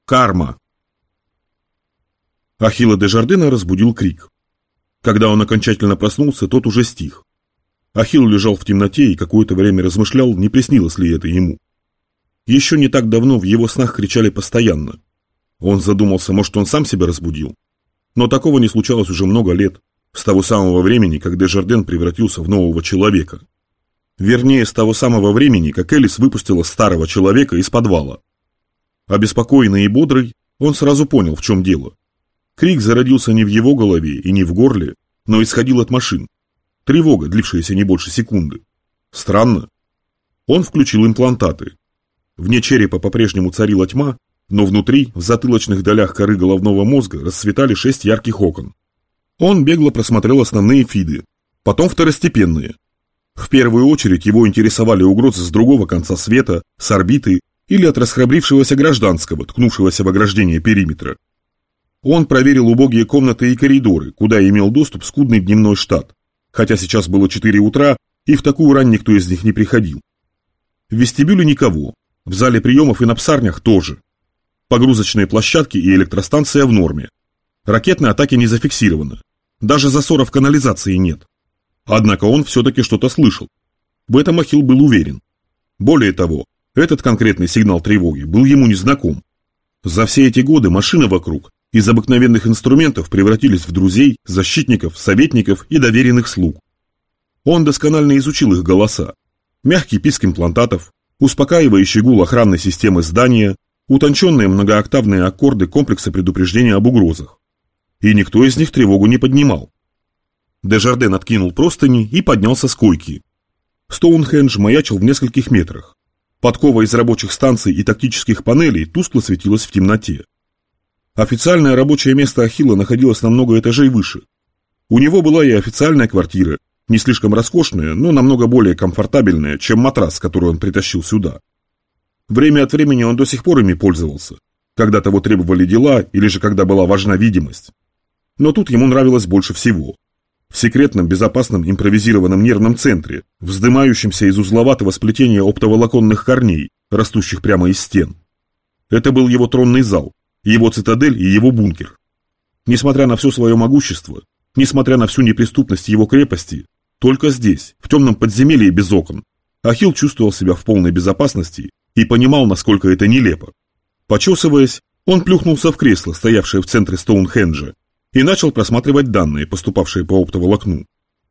Карма. Ахилла де Жардена разбудил крик. Когда он окончательно проснулся, тот уже стих. Ахилл лежал в темноте и какое-то время размышлял, не приснилось ли это ему. Еще не так давно в его снах кричали постоянно. Он задумался, может, он сам себя разбудил. Но такого не случалось уже много лет, с того самого времени, как де Жарден превратился в нового человека. Вернее, с того самого времени, как Элис выпустила старого человека из подвала. Обеспокоенный и бодрый, он сразу понял, в чем дело. Крик зародился не в его голове и не в горле, но исходил от машин. Тревога, длившаяся не больше секунды. Странно. Он включил имплантаты. Вне черепа по-прежнему царила тьма, но внутри, в затылочных долях коры головного мозга, расцветали 6 ярких окон. Он бегло просмотрел основные фиды, потом второстепенные. В первую очередь его интересовали угрозы с другого конца света, с орбиты или от расхрабрившегося гражданского, ткнувшегося в ограждение периметра. Он проверил убогие комнаты и коридоры, куда имел доступ скудный дневной штат, хотя сейчас было 4 утра, и в такую рань никто из них не приходил. В вестибюле никого, в зале приемов и на псарнях тоже. Погрузочные площадки и электростанция в норме. Ракетной атаки не зафиксировано. Даже засоров канализации нет. Однако он все-таки что-то слышал. В этом Ахилл был уверен. Более того, этот конкретный сигнал тревоги был ему незнаком. За все эти годы машины вокруг из обыкновенных инструментов превратились в друзей, защитников, советников и доверенных слуг. Он досконально изучил их голоса. Мягкий писк имплантатов, успокаивающий гул охранной системы здания, утонченные многооктавные аккорды комплекса предупреждения об угрозах. И никто из них тревогу не поднимал. Де Жарден откинул простыни и поднялся с койки. Стоунхендж маячил в нескольких метрах. Подкова из рабочих станций и тактических панелей тускло светилась в темноте. Официальное рабочее место Ахилла находилось на много этажей выше. У него была и официальная квартира, не слишком роскошная, но намного более комфортабельная, чем матрас, который он притащил сюда. Время от времени он до сих пор ими пользовался, когда того требовали дела или же когда была важна видимость. Но тут ему нравилось больше всего. В секретном, безопасном, импровизированном нервном центре, вздымающемся из узловатого сплетения оптоволоконных корней, растущих прямо из стен. Это был его тронный зал, его цитадель и его бункер. Несмотря на все свое могущество, несмотря на всю неприступность его крепости, только здесь, в темном подземелье без окон, Ахилл чувствовал себя в полной безопасности и понимал, насколько это нелепо. Почесываясь, он плюхнулся в кресло, стоявшее в центре Стоунхенджа, и начал просматривать данные, поступавшие по оптоволокну.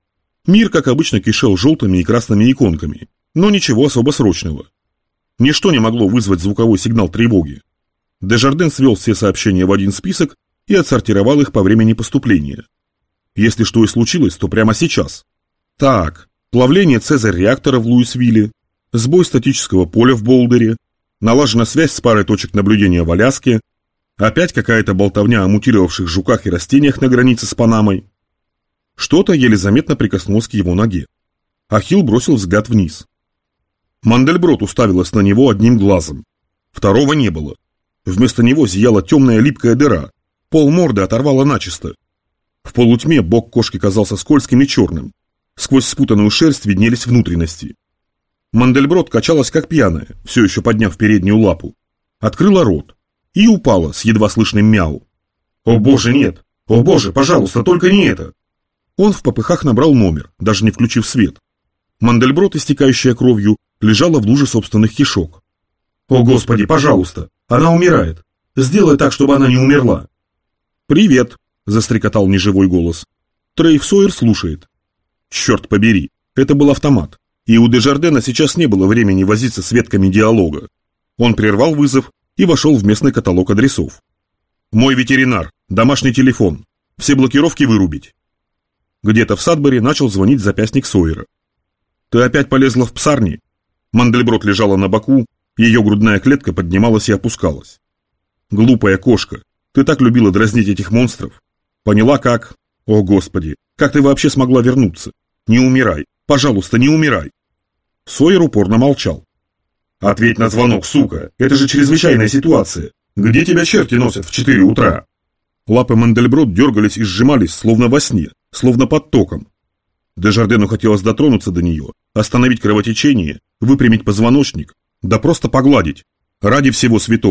Мир, как обычно, кишел желтыми и красными иконками, но ничего особо срочного. Ничто не могло вызвать звуковой сигнал тревоги. Де Жарден свел все сообщения в один список и отсортировал их по времени поступления. Если что и случилось, то прямо сейчас. Так, плавление Цезарь-реактора в Луисвилле, сбой статического поля в Болдере, налажена связь с парой точек наблюдения в Аляске, опять какая-то болтовня о мутировавших жуках и растениях на границе с Панамой. Что-то еле заметно прикоснулось к его ноге. Ахилл бросил взгляд вниз. Мандельброд уставилась на него одним глазом. Второго не было. Вместо него зияла темная липкая дыра. Пол морды оторвало начисто. В полутьме бок кошки казался скользким и черным. Сквозь спутанную шерсть виднелись внутренности. Мандельброд качалась как пьяная, все еще подняв переднюю лапу. Открыла рот и упала с едва слышным мяу. «О боже, нет! О боже, пожалуйста, только не это!» Он в попыхах набрал номер, даже не включив свет. Мандельброд, истекающая кровью, лежала в луже собственных кишок. «О господи, пожалуйста! Она умирает! Сделай так, чтобы она не умерла!» «Привет!» – застрекотал неживой голос. Трейв Сойер слушает. Черт побери, это был автомат, и у де Жардена сейчас не было времени возиться с ветками диалога. Он прервал вызов и вошел в местный каталог адресов. «Мой ветеринар, домашний телефон, все блокировки вырубить». Где-то в Садбери начал звонить запястник Сойера. «Ты опять полезла в псарни?» Мандельброд лежала на боку, ее грудная клетка поднималась и опускалась. «Глупая кошка, ты так любила дразнить этих монстров. Поняла как? О господи, как ты вообще смогла вернуться? Не умирай, пожалуйста, не умирай!» Сойер упорно молчал. «Ответь на звонок, сука, это же чрезвычайная ситуация. Где тебя черти носят в 4 утра?» Лапы Мандельброд дергались и сжимались, словно во сне, словно под током. Де Жардену хотелось дотронуться до нее, остановить кровотечение, выпрямить позвоночник, да просто погладить. Ради всего святого,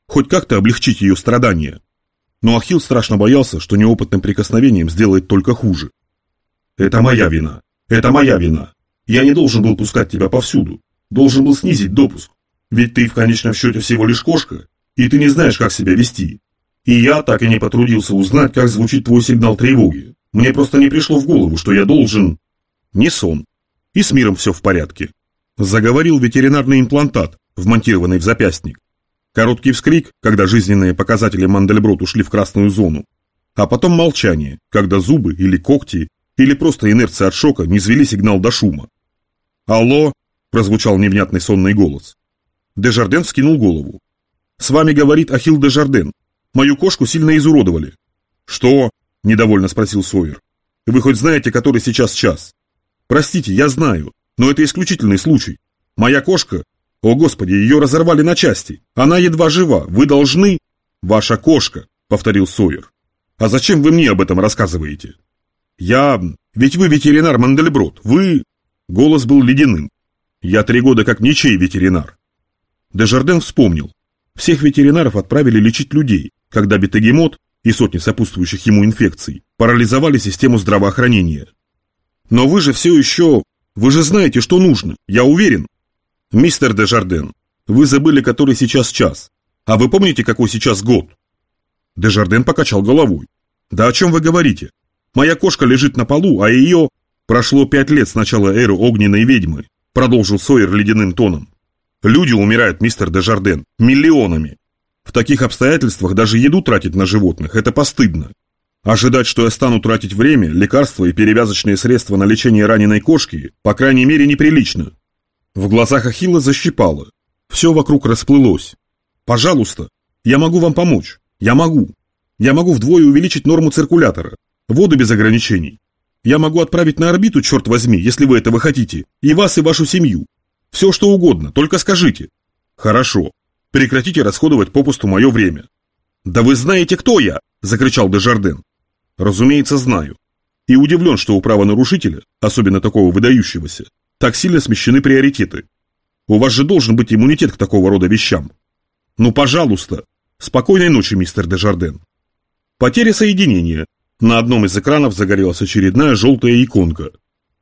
хоть как-то облегчить ее страдания. Но Ахилл страшно боялся, что неопытным прикосновением сделает только хуже. «Это моя вина. Это моя вина. Я не должен был пускать тебя повсюду. Должен был снизить допуск. Ведь ты в конечном счете всего лишь кошка, и ты не знаешь, как себя вести. И я так и не потрудился узнать, как звучит твой сигнал тревоги. Мне просто не пришло в голову, что я должен...» Не сон. И с миром все в порядке. Заговорил ветеринарный имплантат, вмонтированный в запястник. Короткий вскрик, когда жизненные показатели Мандельброт ушли в красную зону. А потом молчание, когда зубы или когти, или просто инерция от шока не звели сигнал до шума. «Алло!» – прозвучал невнятный сонный голос. Дежарден вскинул голову. «С вами говорит Ахилл Дежарден. Мою кошку сильно изуродовали». «Что?» – недовольно спросил Сойер. «Вы хоть знаете, который сейчас час?» «Простите, я знаю, но это исключительный случай. Моя кошка... О, Господи, ее разорвали на части. Она едва жива. Вы должны...» «Ваша кошка», — повторил Сойер. «А зачем вы мне об этом рассказываете?» «Я... Ведь вы ветеринар Мандельброт. Вы...» Голос был ледяным. «Я 3 года как ничей ветеринар». Дежарден вспомнил. Всех ветеринаров отправили лечить людей, когда бетагемот и сотни сопутствующих ему инфекций парализовали систему здравоохранения. «Но вы же все еще... Вы же знаете, что нужно, я уверен». «Мистер Дежарден, вы забыли, который сейчас час. А вы помните, какой сейчас год?» Дежарден покачал головой. «Да о чем вы говорите? Моя кошка лежит на полу, а ее...» «Прошло 5 лет с начала эры огненной ведьмы», продолжил Сойер ледяным тоном. «Люди умирают, мистер Дежарден, миллионами. В таких обстоятельствах даже еду тратить на животных – это постыдно. Ожидать, что я стану тратить время, лекарства и перевязочные средства на лечение раненой кошки, по крайней мере, неприлично». В глазах Ахилла защипало. Все вокруг расплылось. «Пожалуйста, я могу вам помочь. Я могу. Я могу вдвое увеличить норму циркулятора. Воду без ограничений. Я могу отправить на орбиту, черт возьми, если вы этого хотите, и вас, и вашу семью. Все, что угодно, только скажите». «Хорошо. Прекратите расходовать попусту мое время». «Да вы знаете, кто я!» – закричал Дежарден. «Разумеется, знаю. И удивлен, что у правонарушителя, особенно такого выдающегося, так сильно смещены приоритеты. У вас же должен быть иммунитет к такого рода вещам. Ну, пожалуйста. Спокойной ночи, мистер Дежарден». Потеря соединения. На одном из экранов загорелась очередная желтая иконка.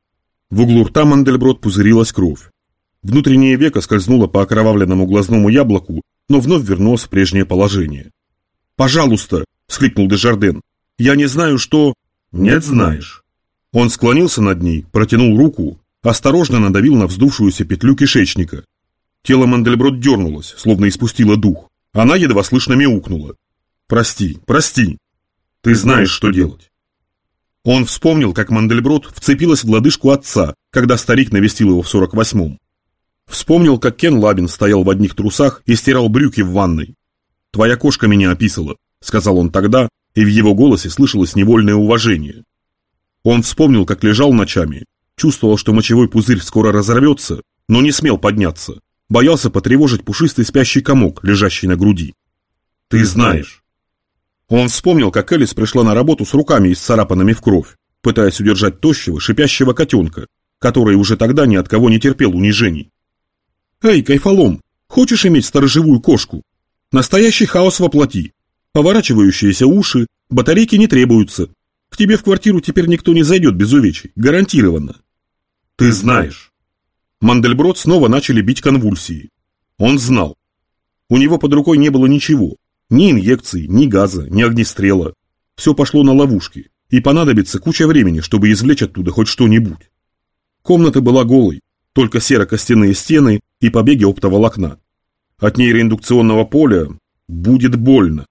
В углу рта Мандельброт пузырилась кровь. Внутреннее веко скользнуло по окровавленному глазному яблоку, но вновь вернулось в прежнее положение. «Пожалуйста», — всхлипнул Дежарден, — «я не знаю, что...» «Нет, знаешь». Он склонился над ней, протянул руку, осторожно надавил на вздувшуюся петлю кишечника. Тело Мандельброт дернулось, словно испустило дух. Она едва слышно мяукнула. «Прости, прости. Ты знаешь, что делать». Он вспомнил, как Мандельброт вцепилась в лодыжку отца, когда старик навестил его в 48-м. Вспомнил, как Кен Лабин стоял в одних трусах и стирал брюки в ванной. «Твоя кошка меня описала», — сказал он тогда, и в его голосе слышалось невольное уважение. Он вспомнил, как лежал ночами, чувствовал, что мочевой пузырь скоро разорвется, но не смел подняться, боялся потревожить пушистый спящий комок, лежащий на груди. «Ты знаешь». Он вспомнил, как Элис пришла на работу с руками исцарапанными в кровь, пытаясь удержать тощего, шипящего котенка, который уже тогда ни от кого не терпел унижений. «Эй, Кайфолом, хочешь иметь сторожевую кошку? Настоящий хаос воплоти. Поворачивающиеся уши, батарейки не требуются. К тебе в квартиру теперь никто не зайдет без увечий, гарантированно». «Ты знаешь». Мандельброт снова начали бить конвульсии. Он знал. У него под рукой не было ничего. Ни инъекций, ни газа, ни огнестрела. Все пошло на ловушки, и понадобится куча времени, чтобы извлечь оттуда хоть что-нибудь. Комната была голой, только серо-костяные стены и побеги оптоволокна. От нейроиндукционного поля будет больно.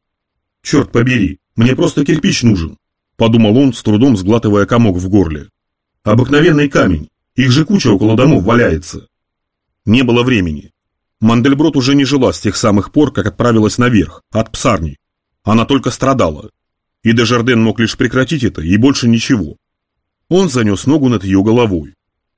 «Черт побери, мне просто кирпич нужен», — подумал он, с трудом сглатывая комок в горле. «Обыкновенный камень, их же куча около домов валяется». Не было времени. Мандельброт уже не жила с тех самых пор, как отправилась наверх, от псарни. Она только страдала. И Дежарден мог лишь прекратить это, и больше ничего. Он занес ногу над ее головой.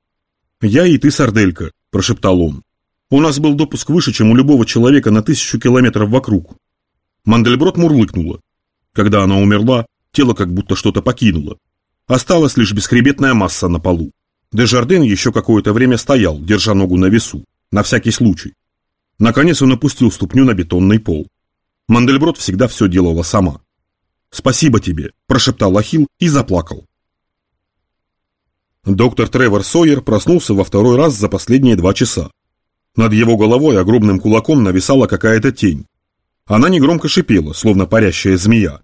«Я и ты, сарделька», – прошептал он. «У нас был допуск выше, чем у любого человека на 1000 километров вокруг». Мандельброт мурлыкнула. Когда она умерла, тело как будто что-то покинуло. Осталась лишь бесхребетная масса на полу. Дежарден еще какое-то время стоял, держа ногу на весу, на всякий случай. Наконец он опустил ступню на бетонный пол. Мандельброд всегда все делала сама. «Спасибо тебе», – прошептал Ахилл и заплакал. Доктор Тревор Сойер проснулся во второй раз за последние 2 часа. Над его головой огромным кулаком нависала какая-то тень. Она негромко шипела, словно парящая змея.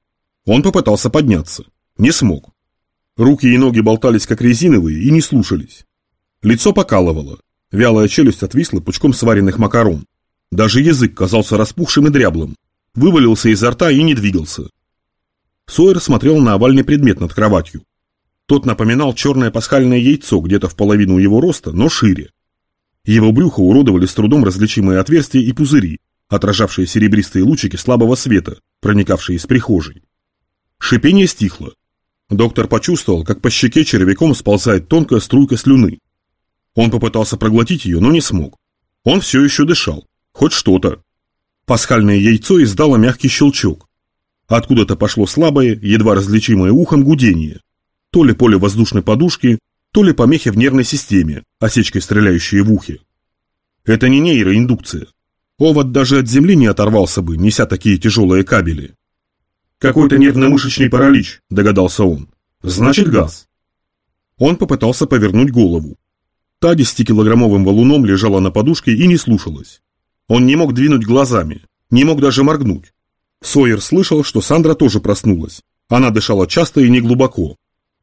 Он попытался подняться. Не смог. Руки и ноги болтались как резиновые и не слушались. Лицо покалывало. Вялая челюсть отвисла пучком сваренных макарон. Даже язык казался распухшим и дряблым. Вывалился изо рта и не двигался. Сойер смотрел на овальный предмет над кроватью. Тот напоминал черное пасхальное яйцо где-то в половину его роста, но шире. Его брюхо уродовали с трудом различимые отверстия и пузыри, отражавшие серебристые лучики слабого света, проникавшие из прихожей. Шипение стихло. Доктор почувствовал, как по щеке червяком сползает тонкая струйка слюны. Он попытался проглотить ее, но не смог. Он все еще дышал. Хоть что-то. Пасхальное яйцо издало мягкий щелчок. Откуда-то пошло слабое, едва различимое ухом гудение. То ли поле воздушной подушки, то ли помехи в нервной системе, осечкой стреляющие в ухе. Это не нейроиндукция. Овод даже от земли не оторвался бы, неся такие тяжелые кабели. «Какой-то нервно-мышечный паралич», – догадался он. «Значит, газ». Он попытался повернуть голову. Та 10-килограммовым валуном лежала на подушке и не слушалась. Он не мог двинуть глазами, не мог даже моргнуть. Сойер слышал, что Сандра тоже проснулась. Она дышала часто и неглубоко.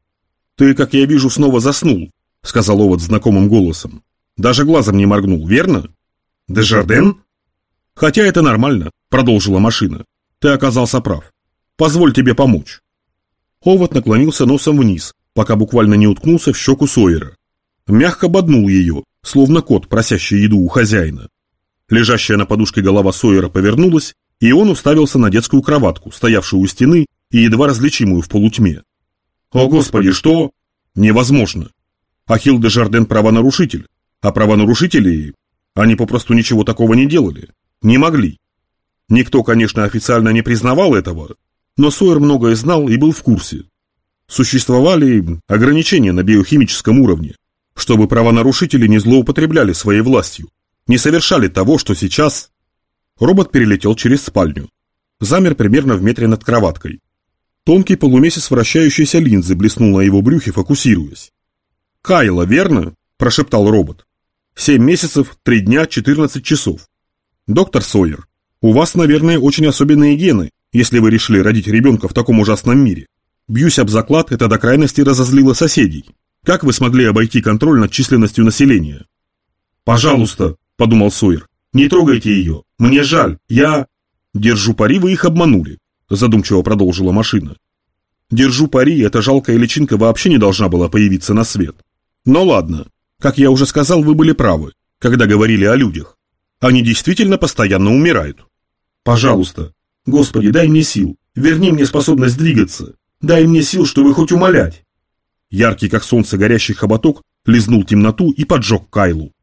«Ты, как я вижу, снова заснул», – сказал Овод знакомым голосом. «Даже глазом не моргнул, верно?» «Дежарден?» «Хотя это нормально», – продолжила машина. «Ты оказался прав. Позволь тебе помочь». Овод наклонился носом вниз, пока буквально не уткнулся в щеку Сойера. Мягко боднул ее, словно кот, просящий еду у хозяина. Лежащая на подушке голова Сойера повернулась, и он уставился на детскую кроватку, стоявшую у стены и едва различимую в полутьме. «О, Господи, что?» «Невозможно. Ахилл Дежарден правонарушитель, а правонарушители, они попросту ничего такого не делали, не могли. Никто, конечно, официально не признавал этого, но Сойер многое знал и был в курсе. Существовали ограничения на биохимическом уровне, чтобы правонарушители не злоупотребляли своей властью, не совершали того, что сейчас...» Робот перелетел через спальню. Замер примерно в метре над кроваткой. Тонкий полумесяц вращающейся линзы блеснул на его брюхе, фокусируясь. «Кайла, верно?» – прошептал робот. 7 месяцев, 3 дня, 14 часов. Доктор Сойер, у вас, наверное, очень особенные гены, если вы решили родить ребенка в таком ужасном мире. Бьюсь об заклад, это до крайности разозлило соседей. Как вы смогли обойти контроль над численностью населения?» «Пожалуйста», – подумал Сойер, – «не трогайте ее. Мне жаль. Я...» «Держу пари, вы их обманули», – задумчиво продолжила машина. «Держу пари, эта жалкая личинка вообще не должна была появиться на свет. Но ладно, как я уже сказал, вы были правы, когда говорили о людях. Они действительно постоянно умирают. Пожалуйста, Господи, дай мне сил, верни мне способность двигаться, дай мне сил, чтобы хоть умолять». Яркий, как солнце, горящий хоботок лизнул темноту и поджег Кайлу.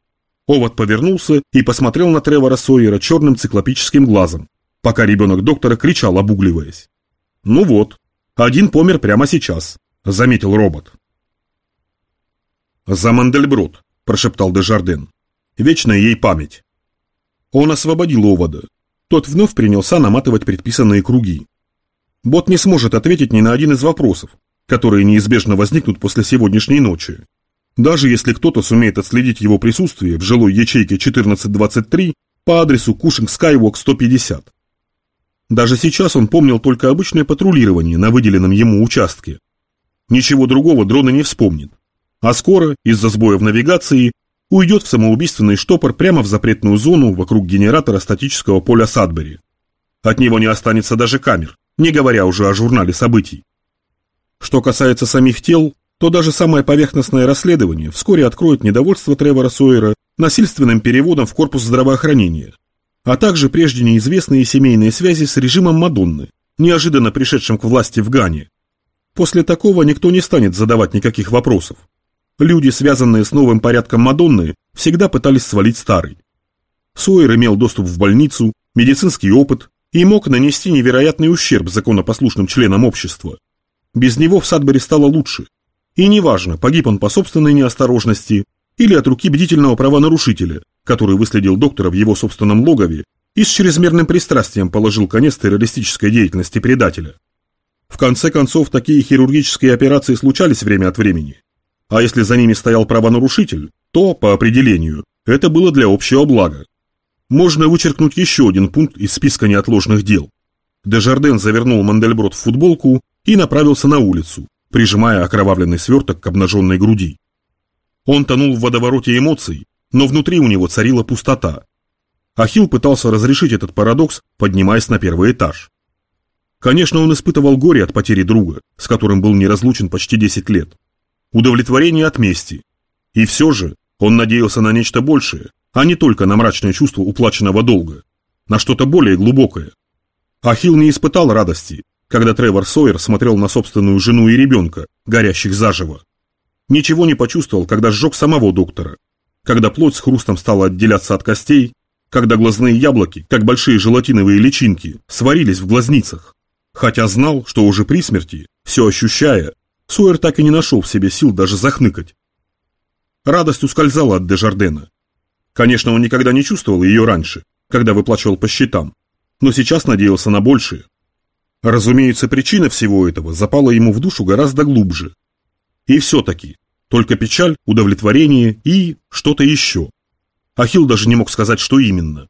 Овод повернулся и посмотрел на Тревора Сойера черным циклопическим глазом, пока ребенок доктора кричал, обугливаясь. «Ну вот, один помер прямо сейчас», — заметил робот. «За Мандельброд», — прошептал Дежарден. «Вечная ей память». Он освободил Овода. Тот вновь принялся наматывать предписанные круги. Бот не сможет ответить ни на один из вопросов, которые неизбежно возникнут после сегодняшней ночи. Даже если кто-то сумеет отследить его присутствие в жилой ячейке 1423 по адресу Кушинг-Скайвок 150. Даже сейчас он помнил только обычное патрулирование на выделенном ему участке. Ничего другого дрона не вспомнит. А скоро, из-за сбоя в навигации, уйдет в самоубийственный штопор прямо в запретную зону вокруг генератора статического поля Садбери. От него не останется даже камер, не говоря уже о журнале событий. Что касается самих тел, то даже самое поверхностное расследование вскоре откроет недовольство Тревора Сойера насильственным переводом в корпус здравоохранения, а также прежде неизвестные семейные связи с режимом Мадонны, неожиданно пришедшим к власти в Гане. После такого никто не станет задавать никаких вопросов. Люди, связанные с новым порядком Мадонны, всегда пытались свалить старый. Сойер имел доступ в больницу, медицинский опыт и мог нанести невероятный ущерб законопослушным членам общества. Без него в Садбери стало лучше. И неважно, погиб он по собственной неосторожности или от руки бдительного правонарушителя, который выследил доктора в его собственном логове и с чрезмерным пристрастием положил конец террористической деятельности предателя. В конце концов, такие хирургические операции случались время от времени. А если за ними стоял правонарушитель, то, по определению, это было для общего блага. Можно вычеркнуть еще один пункт из списка неотложных дел. Дежарден завернул Мандельброт в футболку и направился на улицу, прижимая окровавленный сверток к обнаженной груди. Он тонул в водовороте эмоций, но внутри у него царила пустота. Ахилл пытался разрешить этот парадокс, поднимаясь на первый этаж. Конечно, он испытывал горе от потери друга, с которым был неразлучен почти 10 лет. Удовлетворение от мести. И все же он надеялся на нечто большее, а не только на мрачное чувство уплаченного долга, на что-то более глубокое. Ахилл не испытал радости, когда Тревор Сойер смотрел на собственную жену и ребенка, горящих заживо. Ничего не почувствовал, когда сжег самого доктора, когда плоть с хрустом стала отделяться от костей, когда глазные яблоки, как большие желатиновые личинки, сварились в глазницах. Хотя знал, что уже при смерти, все ощущая, Сойер так и не нашел в себе сил даже захныкать. Радость ускользала от Дежардена. Конечно, он никогда не чувствовал ее раньше, когда выплачивал по счетам, но сейчас надеялся на большее. Разумеется, причина всего этого запала ему в душу гораздо глубже. И все-таки, только печаль, удовлетворение и что-то еще. Ахилл даже не мог сказать, что именно.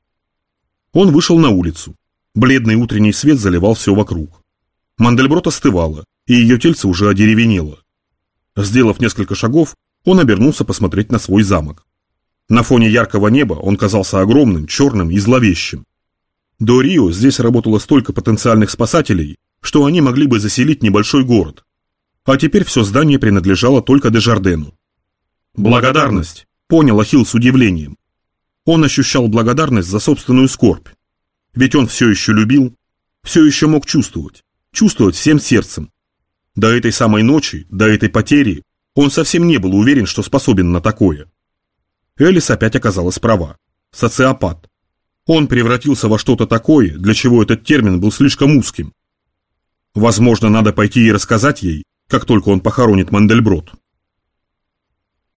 Он вышел на улицу. Бледный утренний свет заливал все вокруг. Мандельброт остывала, и ее тельце уже одеревенело. Сделав несколько шагов, он обернулся посмотреть на свой замок. На фоне яркого неба он казался огромным, черным и зловещим. До Рио здесь работало столько потенциальных спасателей, что они могли бы заселить небольшой город. А теперь все здание принадлежало только Дежардену. «Благодарность», — понял Ахилл с удивлением. Он ощущал благодарность за собственную скорбь. Ведь он все еще любил, все еще мог чувствовать всем сердцем. До этой самой ночи, до этой потери, он совсем не был уверен, что способен на такое. Элис опять оказалась права. Социопат. Он превратился во что-то такое, для чего этот термин был слишком узким. Возможно, надо пойти и рассказать ей, как только он похоронит Мандельброт.